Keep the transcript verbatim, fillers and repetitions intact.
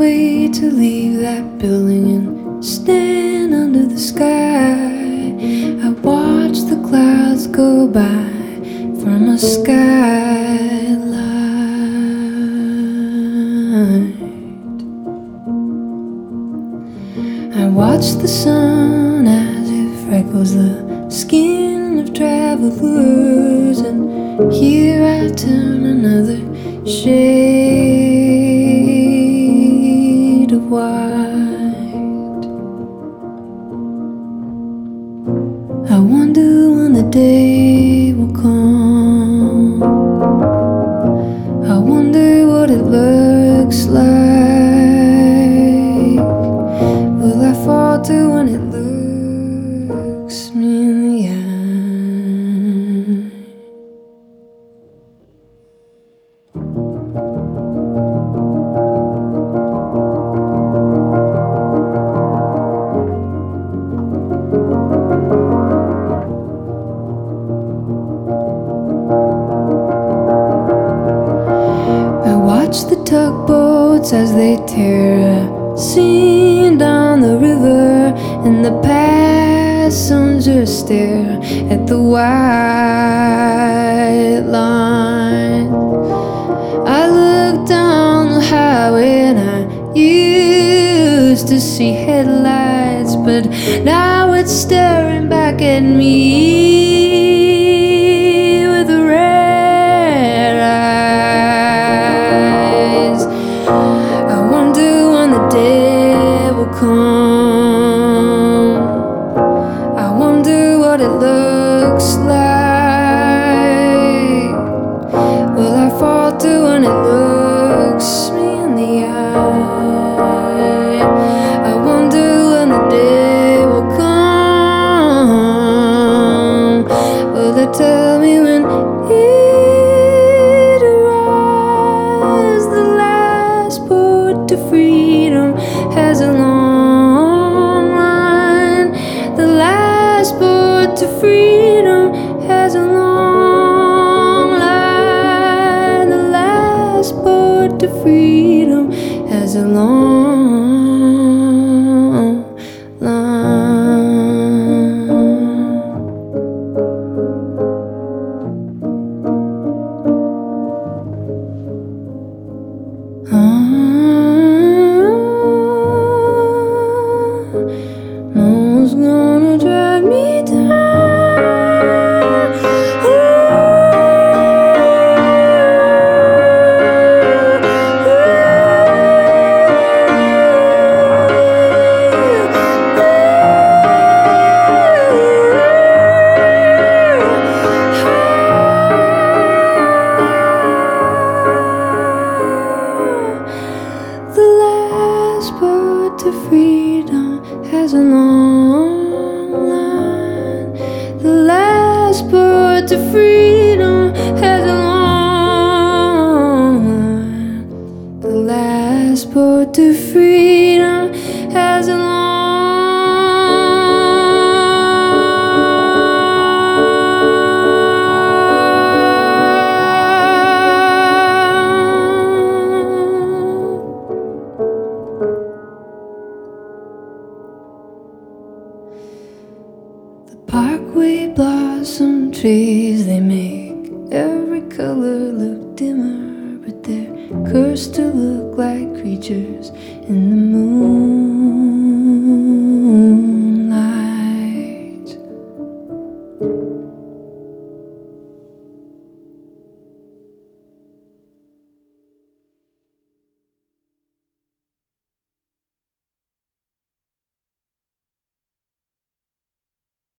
wait to leave that building and stand under the sky. I watch the clouds go by from a skyline. I watch the sun as it freckles the skin of travelers, and here I turn another shade of white. I wonder when the day will come. I wonder what it looks like. Will I falter when it looks me in the eye? Watch the tugboats as they tear a scene down the river, and the passengers stare at the white line. I look down the highway and I used to see headlights, but now it's staring back at me with red eyes. I wonder when the day will come. I wonder what it looks like. Will I falter when it looks me in the eye? I wonder when the day will come. Will they tell me when it arrives? The last boat to freedom has a long line. The last boat to freedom has a long line. The last boat to freedom has a long line. Ah, no one's gonna drag me down. The last boat to freedom has a long line. The last boat to freedom has a long line. The last boat to freedom has a long Parkway blossom trees, they make every color look dimmer, but they're cursed to look like creatures in the moonlight.